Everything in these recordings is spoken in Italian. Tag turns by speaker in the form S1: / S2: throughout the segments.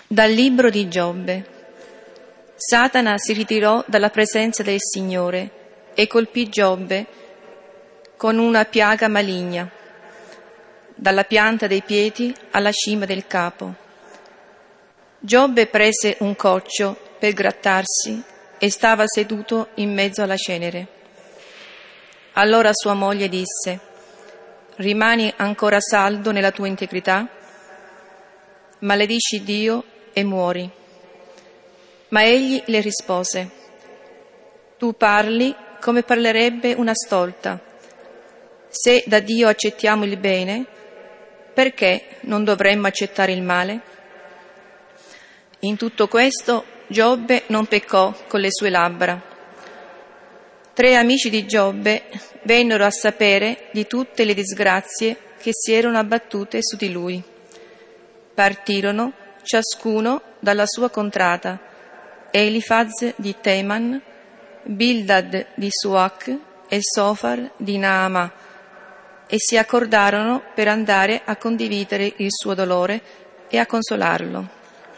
S1: Dal libro di Giobbe. Satana si ritirò dalla presenza del Signore e colpì Giobbe con una piaga maligna, dalla pianta dei piedi alla cima del capo. Giobbe prese un coccio per grattarsi e stava seduto in mezzo alla cenere. Allora sua moglie disse: «Rimani ancora saldo nella tua integrità? Maledici Dio e muori». Ma egli le rispose: «Tu parli come parlerebbe una stolta. Se da Dio accettiamo il bene, perché non dovremmo accettare il male?» In tutto questo Giobbe non peccò con le sue labbra. 3 amici di Giobbe vennero a sapere di tutte le disgrazie che si erano abbattute su di lui. Partirono, ciascuno dalla sua contrada, Elifaz di Teman, Bildad di Suach e Sofar di Naama, e si accordarono per andare a condividere il suo dolore e a consolarlo.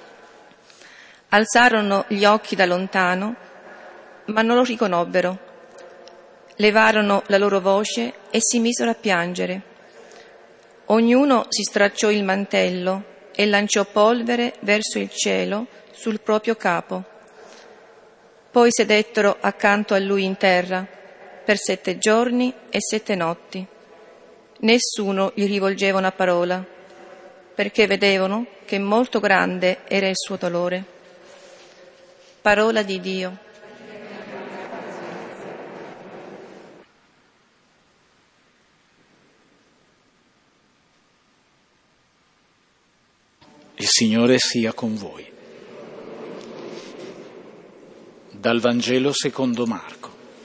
S1: Alzarono gli occhi da lontano, ma non lo riconobbero. Levarono la loro voce e si misero a piangere. Ognuno si stracciò il mantello e lanciò polvere verso il cielo sul proprio capo. Poi sedettero accanto a lui in terra per 7 giorni e 7 notti. Nessuno gli rivolgeva una parola, perché vedevano che molto grande era il suo dolore. Parola di Dio.
S2: Il Signore sia con voi. Dal Vangelo secondo Marco.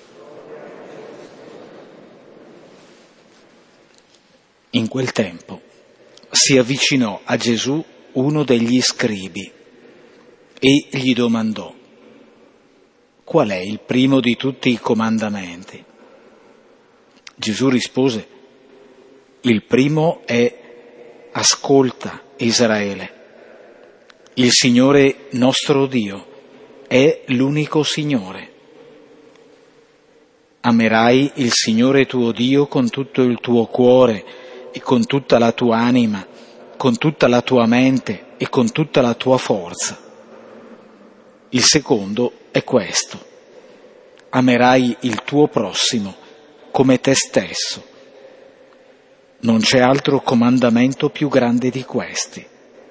S2: In quel tempo si avvicinò a Gesù uno degli scribi e gli domandò: «Qual è il primo di tutti i comandamenti?» Gesù rispose: «Il primo è: ascolta, Israele, il Signore nostro Dio è l'unico Signore. Amerai il Signore tuo Dio con tutto il tuo cuore e con tutta la tua anima, con tutta la tua mente e con tutta la tua forza. Il secondo è questo: amerai il tuo prossimo come te stesso. Non c'è altro comandamento più grande di questi».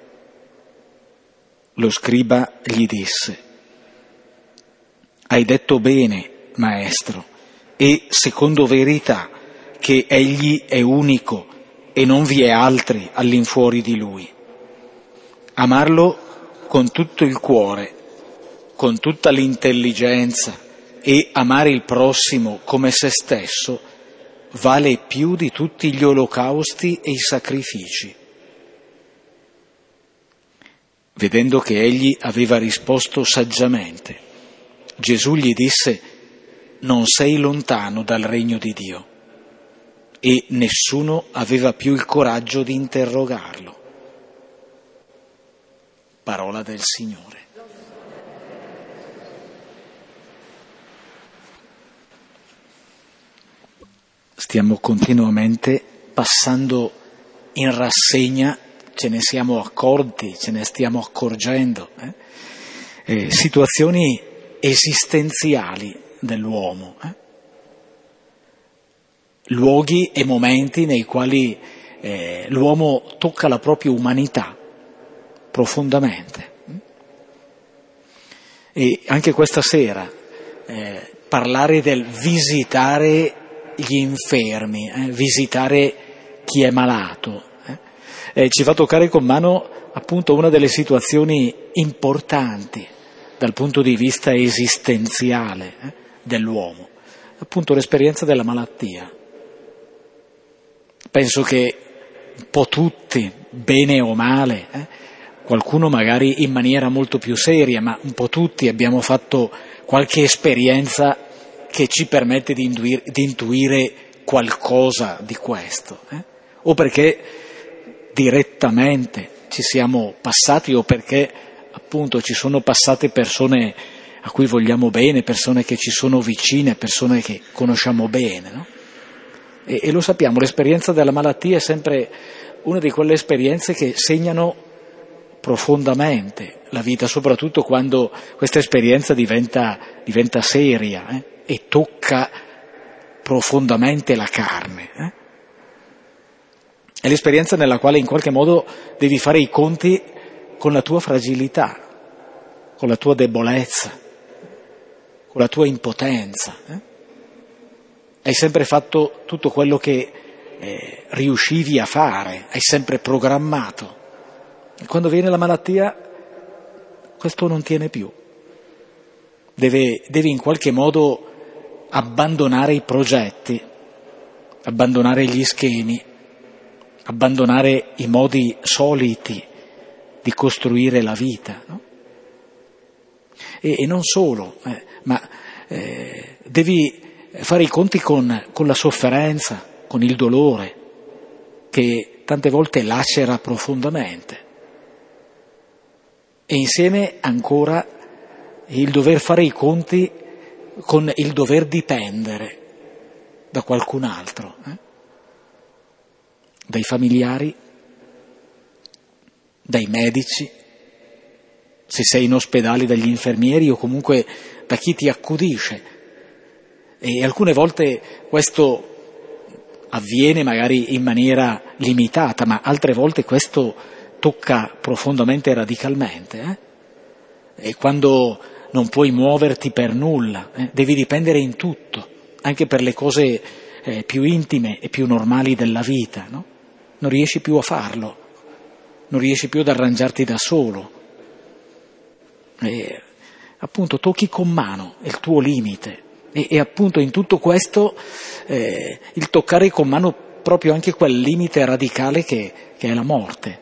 S2: Lo scriba gli disse: «Hai detto bene, maestro, e secondo verità, che egli è unico e non vi è altri all'infuori di lui. Amarlo con tutto il cuore, con tutta l'intelligenza, e amare il prossimo come se stesso vale più di tutti gli olocausti e i sacrifici». Vedendo che egli aveva risposto saggiamente, Gesù gli disse: «Non sei lontano dal regno di Dio». E nessuno aveva più il coraggio di interrogarlo. Parola del Signore. Stiamo continuamente passando in rassegna, ce ne siamo accorti, ce ne stiamo accorgendo, situazioni esistenziali dell'uomo, luoghi e momenti nei quali l'uomo tocca la propria umanità profondamente. E anche questa sera parlare del visitare gli infermi, visitare chi è malato, ci fa toccare con mano appunto una delle situazioni importanti dal punto di vista esistenziale dell'uomo, appunto l'esperienza della malattia. Penso che un po' tutti, bene o male, qualcuno magari in maniera molto più seria, ma un po' tutti abbiamo fatto qualche esperienza che ci permette di intuire qualcosa di questo, o perché direttamente ci siamo passati o perché appunto ci sono passate persone a cui vogliamo bene, persone che ci sono vicine, persone che conosciamo bene, no? E lo sappiamo, l'esperienza della malattia è sempre una di quelle esperienze che segnano profondamente la vita, soprattutto quando questa esperienza diventa seria e tocca profondamente la carne. È l'esperienza nella quale in qualche modo devi fare i conti con la tua fragilità, con la tua debolezza, con la tua impotenza. Hai sempre fatto tutto quello che riuscivi a fare, hai sempre programmato. E quando viene la malattia, questo non tiene più. Devi in qualche modo abbandonare i progetti, abbandonare gli schemi, abbandonare i modi soliti di costruire la vita, no? E non solo, ma devi fare i conti con la sofferenza, con il dolore, che tante volte lacera profondamente. E insieme ancora il dover fare i conti con il dover dipendere da qualcun altro, dai familiari, dai medici, se sei in ospedale dagli infermieri o comunque da chi ti accudisce. E alcune volte questo avviene magari in maniera limitata, ma altre volte questo tocca profondamente e radicalmente. E quando non puoi muoverti per nulla, devi dipendere in tutto, anche per le cose più intime e più normali della vita, no? Non riesci più a farlo, non riesci più ad arrangiarti da solo. E appunto tocchi con mano il tuo limite. E appunto in tutto questo il toccare con mano proprio anche quel limite radicale che è la morte,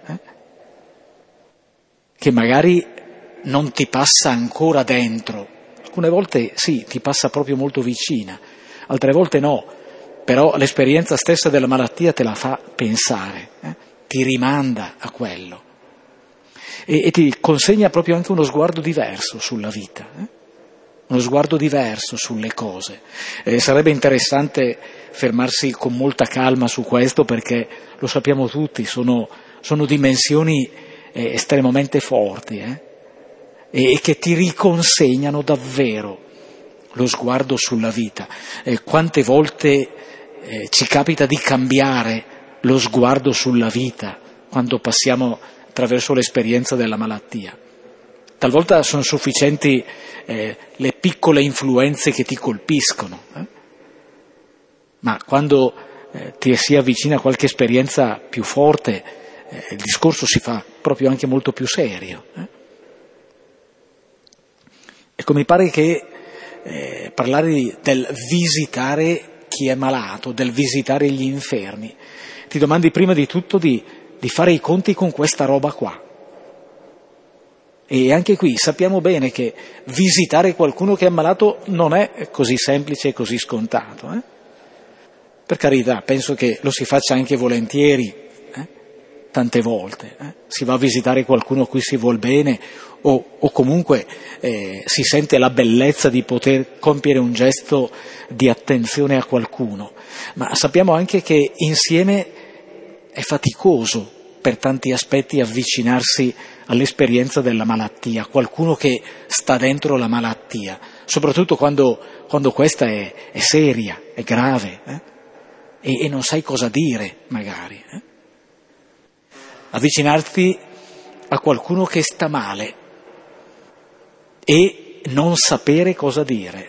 S2: che magari non ti passa ancora dentro, alcune volte sì, ti passa proprio molto vicina, altre volte no, però l'esperienza stessa della malattia te la fa pensare, ti rimanda a quello e ti consegna proprio anche uno sguardo diverso sulla vita, uno sguardo diverso sulle cose. Sarebbe interessante fermarsi con molta calma su questo, perché lo sappiamo tutti, sono dimensioni estremamente forti e che ti riconsegnano davvero lo sguardo sulla vita. Quante volte ci capita di cambiare lo sguardo sulla vita quando passiamo attraverso l'esperienza della malattia. Talvolta sono sufficienti le piccole influenze che ti colpiscono, ma quando ti si avvicina qualche esperienza più forte, il discorso si fa proprio anche molto più serio. Ecco, mi pare che parlare del visitare chi è malato, del visitare gli infermi, ti domandi prima di tutto di fare i conti con questa roba qua. E anche qui sappiamo bene che visitare qualcuno che è ammalato non è così semplice e così scontato. Per carità, penso che lo si faccia anche volentieri, tante volte. Si va a visitare qualcuno a cui si vuol bene o comunque si sente la bellezza di poter compiere un gesto di attenzione a qualcuno. Ma sappiamo anche che insieme è faticoso per tanti aspetti avvicinarsi all'esperienza della malattia, qualcuno che sta dentro la malattia, soprattutto quando questa è seria, è grave, e non sai cosa dire magari. Avvicinarti a qualcuno che sta male e non sapere cosa dire.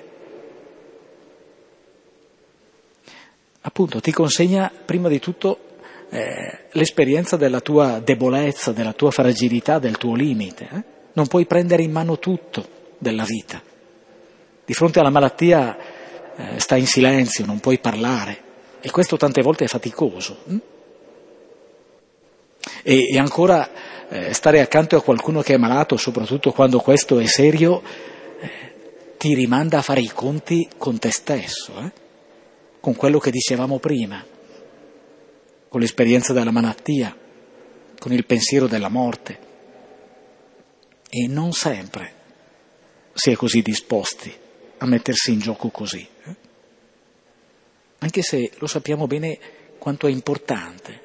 S2: Appunto, ti consegna prima di tutto l'esperienza della tua debolezza, della tua fragilità, del tuo limite. Non puoi prendere in mano tutto della vita. Di fronte alla malattia stai in silenzio, non puoi parlare, e questo tante volte è faticoso. E ancora stare accanto a qualcuno che è malato, soprattutto quando questo è serio, ti rimanda a fare i conti con te stesso, con quello che dicevamo prima, con l'esperienza della malattia, con il pensiero della morte. e non sempre si è così disposti a mettersi in gioco così. Anche se lo sappiamo bene quanto è importante.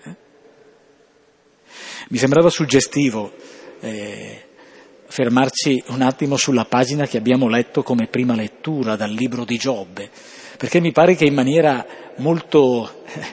S2: Mi sembrava suggestivo fermarci un attimo sulla pagina che abbiamo letto come prima lettura dal libro di Giobbe, perché mi pare che in maniera molto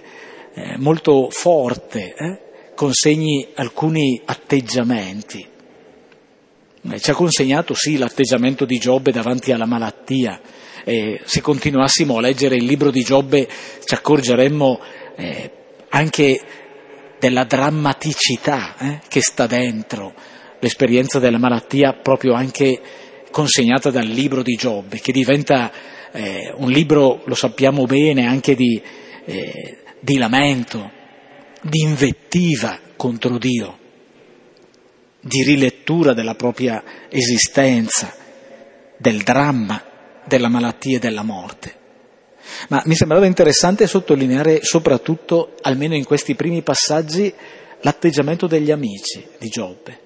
S2: forte consegni alcuni atteggiamenti. Ci ha consegnato sì l'atteggiamento di Giobbe davanti alla malattia. Se continuassimo a leggere il libro di Giobbe ci accorgeremmo anche della drammaticità che sta dentro l'esperienza della malattia, proprio anche consegnata dal libro di Giobbe, che diventa un libro, lo sappiamo bene, anche di lamento, di invettiva contro Dio, di rilettura della propria esistenza, del dramma della malattia e della morte. Ma mi sembrava interessante sottolineare soprattutto, almeno in questi primi passaggi, l'atteggiamento degli amici di Giobbe,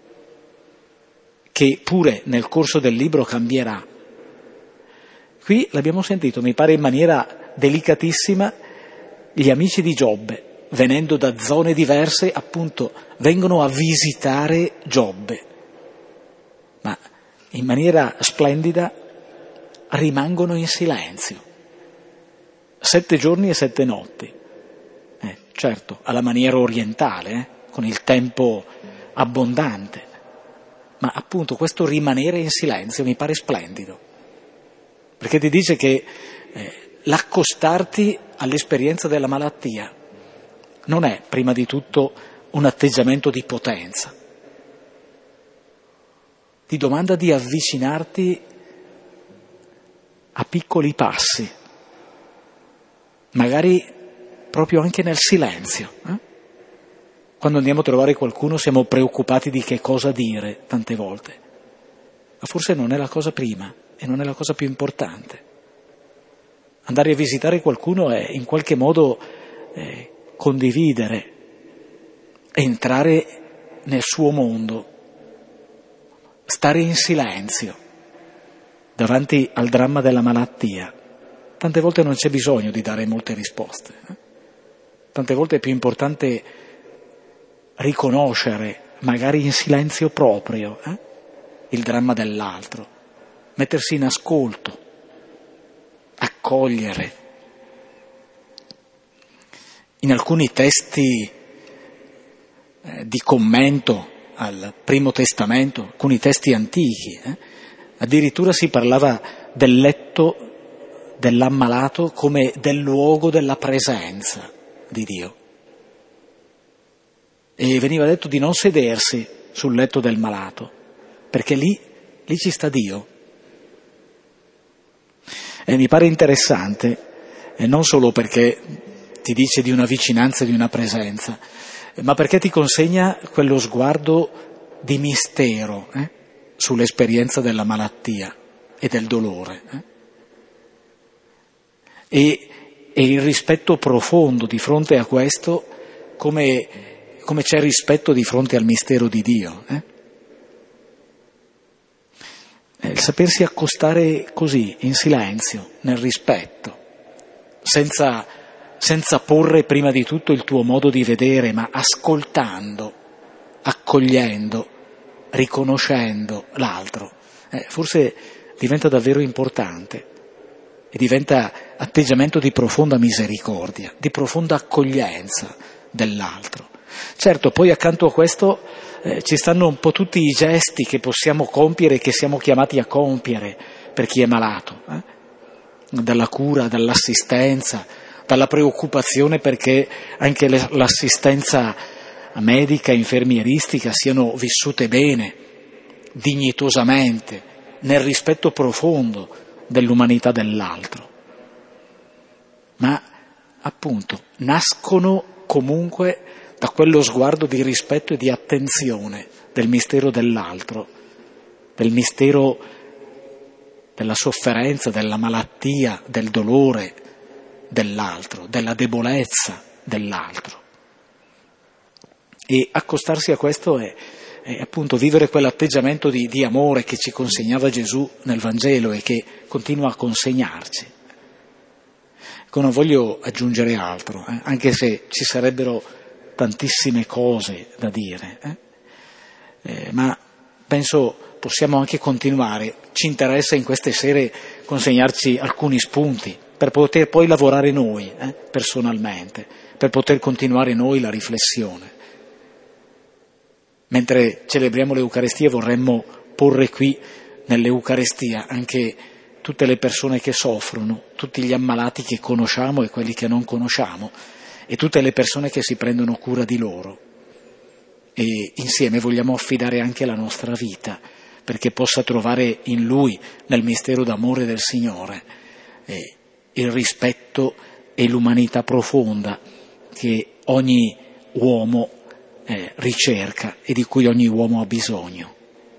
S2: che pure nel corso del libro cambierà. Qui l'abbiamo sentito, mi pare in maniera delicatissima, gli amici di Giobbe, venendo da zone diverse, appunto, vengono a visitare Giobbe, ma in maniera splendida rimangono in silenzio. 7 giorni e 7 notti, certo, alla maniera orientale, con il tempo abbondante, ma appunto questo rimanere in silenzio mi pare splendido, perché ti dice che l'accostarti all'esperienza della malattia non è prima di tutto un atteggiamento di potenza, ti domanda di avvicinarti a piccoli passi, magari proprio anche nel silenzio. Quando andiamo a trovare qualcuno siamo preoccupati di che cosa dire tante volte, ma forse non è la cosa prima e non è la cosa più importante. Andare a visitare qualcuno è in qualche modo condividere, entrare nel suo mondo, stare in silenzio davanti al dramma della malattia. Tante volte non c'è bisogno di dare molte risposte. Tante volte è più importante riconoscere, magari in silenzio proprio, il dramma dell'altro, mettersi in ascolto, accogliere. In alcuni testi di commento al Primo Testamento, alcuni testi antichi, addirittura si parlava del letto dell'ammalato come del luogo della presenza di Dio. E veniva detto di non sedersi sul letto del malato, perché lì ci sta Dio. E mi pare interessante, non solo perché ti dice di una vicinanza e di una presenza, ma perché ti consegna quello sguardo di mistero sull'esperienza della malattia e del dolore. E il rispetto profondo di fronte a questo, come c'è rispetto di fronte al mistero di Dio. Il sapersi accostare così, in silenzio, nel rispetto, senza porre prima di tutto il tuo modo di vedere, ma ascoltando, accogliendo, riconoscendo l'altro, forse diventa davvero importante e diventa atteggiamento di profonda misericordia, di profonda accoglienza dell'altro. Certo, poi accanto a questo ci stanno un po' tutti i gesti che possiamo compiere e che siamo chiamati a compiere per chi è malato, dalla cura, dall'assistenza, dalla preoccupazione perché anche l'assistenza medica e infermieristica siano vissute bene, dignitosamente, nel rispetto profondo dell'umanità dell'altro. Ma appunto nascono comunque da quello sguardo di rispetto e di attenzione del mistero dell'altro, del mistero della sofferenza, della malattia, del dolore dell'altro, della debolezza dell'altro. E accostarsi a questo è e appunto vivere quell'atteggiamento di amore che ci consegnava Gesù nel Vangelo e che continua a consegnarci. Ecco, non voglio aggiungere altro, anche se ci sarebbero tantissime cose da dire, ma penso possiamo anche continuare. Ci interessa in queste sere consegnarci alcuni spunti per poter poi lavorare noi personalmente, per poter continuare noi la riflessione. Mentre celebriamo l'Eucarestia vorremmo porre qui nell'Eucarestia anche tutte le persone che soffrono, tutti gli ammalati che conosciamo e quelli che non conosciamo e tutte le persone che si prendono cura di loro. E insieme vogliamo affidare anche la nostra vita perché possa trovare in Lui, nel mistero d'amore del Signore, il rispetto e l'umanità profonda che ogni uomo ricerca e di cui ogni uomo ha bisogno.